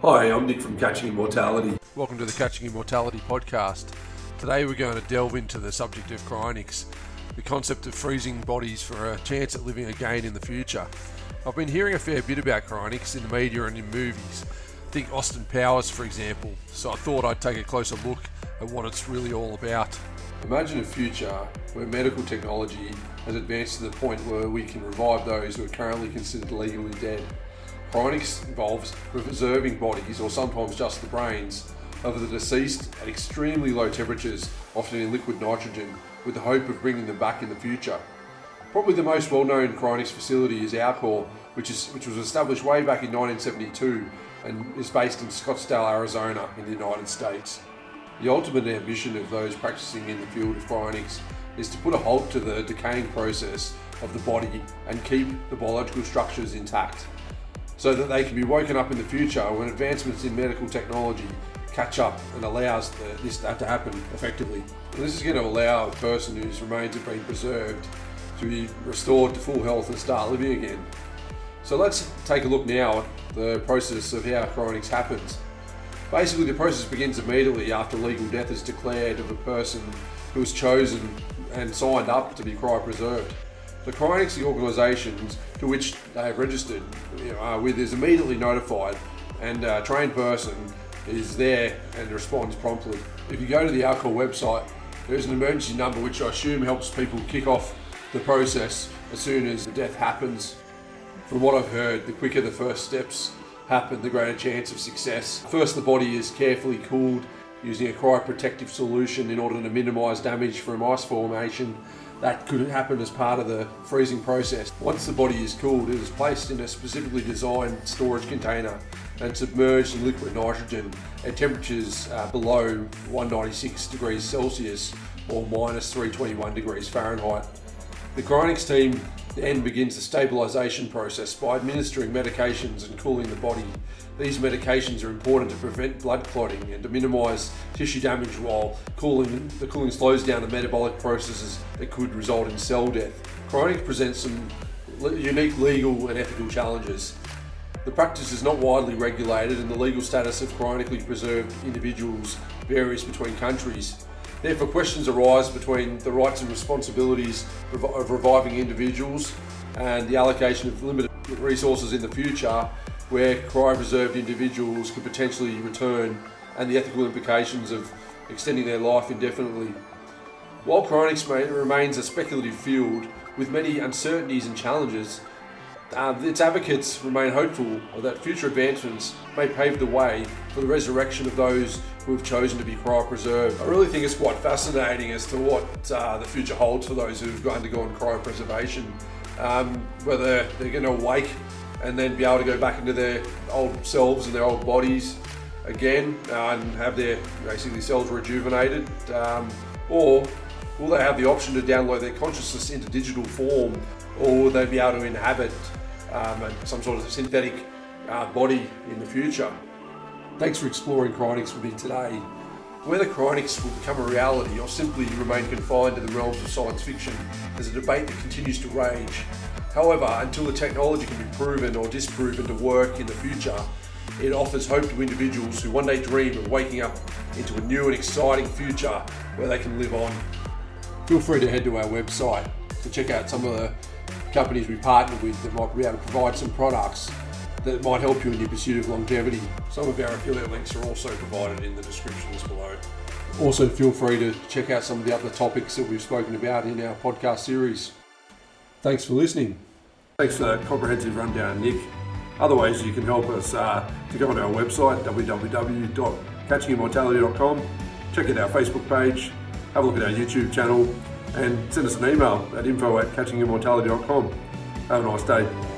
Hi, I'm Nick from Catching Immortality. Welcome to the Catching Immortality podcast. Today we're going to delve into the subject of cryonics, the concept of freezing bodies for a chance at living again in the future. I've been hearing a fair bit about cryonics in the media and in movies. Think Austin Powers, for example, so I thought I'd take a closer look at what it's really all about. Imagine a future where medical technology has advanced to the point where we can revive those who are currently considered legally dead. Cryonics involves preserving bodies, or sometimes just the brains, of the deceased at extremely low temperatures, often in liquid nitrogen, with the hope of bringing them back in the future. Probably the most well-known cryonics facility is Alcor, which was established way back in 1972 and is based in Scottsdale, Arizona in the United States. The ultimate ambition of those practicing in the field of cryonics is to put a halt to the decaying process of the body and keep the biological structures intact, so that they can be woken up in the future when advancements in medical technology catch up and allows this to happen effectively. And this is going to allow a person whose remains have been preserved to be restored to full health and start living again. So let's take a look now at the process of how cryonics happens. Basically, the process begins immediately after legal death is declared of a person who was chosen and signed up to be cryopreserved. The cryonics, the organisations to which they have registered with, is immediately notified, and a trained person is there and responds promptly. If you go to the Alcor website, there's an emergency number which I assume helps people kick off the process as soon as the death happens. From what I've heard, the quicker the first steps happen, the greater chance of success. First, the body is carefully cooled using a cryoprotective solution in order to minimise damage from ice formation that could happen as part of the freezing process. Once the body is cooled, it is placed in a specifically designed storage container and submerged in liquid nitrogen at temperatures below 196 degrees Celsius or minus 321 degrees Fahrenheit. The cryonics team then begins the stabilisation process by administering medications and cooling the body. These medications are important to prevent blood clotting and to minimise tissue damage, while the cooling slows down the metabolic processes that could result in cell death. Cryonics presents some unique legal and ethical challenges. The practice is not widely regulated, and the legal status of cryonically preserved individuals varies between countries. Therefore, questions arise between the rights and responsibilities of reviving individuals and the allocation of limited resources in the future where cryopreserved individuals could potentially return, and the ethical implications of extending their life indefinitely. While cryonics remains a speculative field with many uncertainties and challenges, its advocates remain hopeful that future advancements may pave the way for the resurrection of those who have chosen to be cryopreserved. I really think it's quite fascinating as to what the future holds for those who've undergone cryopreservation, whether they're going to awake and then be able to go back into their old selves and their old bodies again and have their cells rejuvenated, or will they have the option to download their consciousness into digital form, or will they be able to inhabit some sort of synthetic body in the future? Thanks for exploring cryonics with me today. Whether cryonics will become a reality or simply remain confined to the realms of science fiction is a debate that continues to rage. However, until the technology can be proven or disproven to work in the future, it offers hope to individuals who one day dream of waking up into a new and exciting future where they can live on. Feel free to head to our website to check out some of the companies we partner with that might be able to provide some products that might help you in your pursuit of longevity. Some of our affiliate links are also provided in the descriptions below. Also, feel free to check out some of the other topics that we've spoken about in our podcast series. Thanks for listening. Thanks for that comprehensive rundown, Nick. Other ways you can help us to go on our website, www.catchingimmortality.com. Check out our Facebook page, have a look at our YouTube channel, and send us an email at info@catchingimmortality.com. Have a nice day.